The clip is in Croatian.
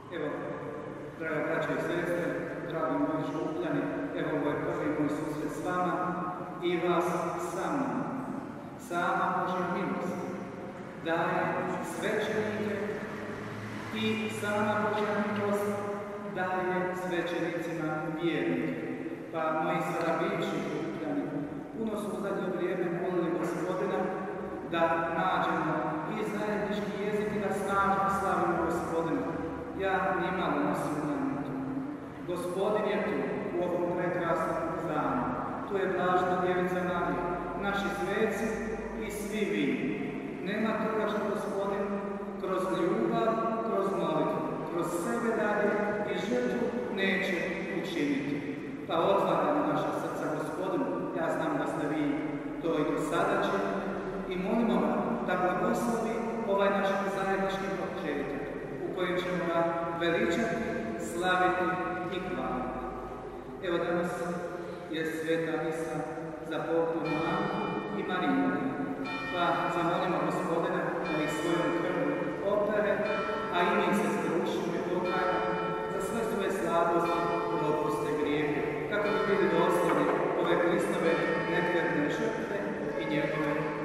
Evo, draga braća i sestre, dragi moji Župljani, evo ovo je prvi moj susret s vama i vas sa mnom. Sama Božja milost daje svećenike i sama Božja milost daje svećenicima vjernike. Pa moji sada bivši Župljani puno su u zadnje vrijeme molili Gospodina da nađemo i zajednički jezik i da snažno slavimo Gospodina. Ja nimalo ne sumnjam na to. Gospodin je tu u ovom prekrasnom danu. Tu je blažena Djevica Marija, naši sveci i svi vi. Nema toga što Gospodin kroz ljubav, kroz molitvu, kroz sebe dalje i žrtvu neće učiniti. Pa otvaramo naša srca Gospodinu. Ja znam da ste vi to i do sada činili i molimo ga da blagoslovi ovaj naš zajednički početak u kojem ćemo ga veličati, slaviti i hvaliti. Evo danas je sveta misa za pokojnu Anku i Mariju. Pa zamolimo Gospodina da ih svojom krvlju opere, a i mi se stručimo i pokajamo za sve svoje slabosti, propuste, grijehe, kako bi bili dostojni ove Kristove netverne žrtve i njegove